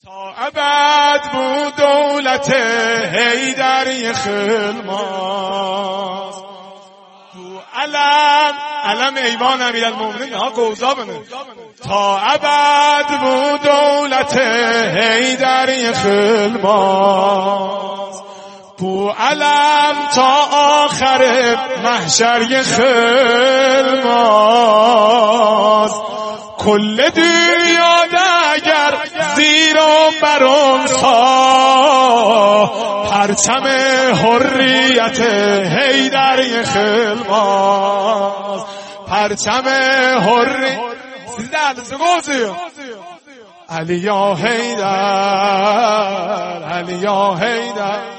تا ابد بود دولت حیدری خلماس تو علم ایوان امیرالمومنین ها گوزا بنه. تا ابد بود دولت حیدری خلماس تو علم تا آخر محشر خلماس کل دنیا اگر زیر و برون سا پرچم حریت حیدری خلماس پرچم حریت علی یا حیدر علی یا حیدر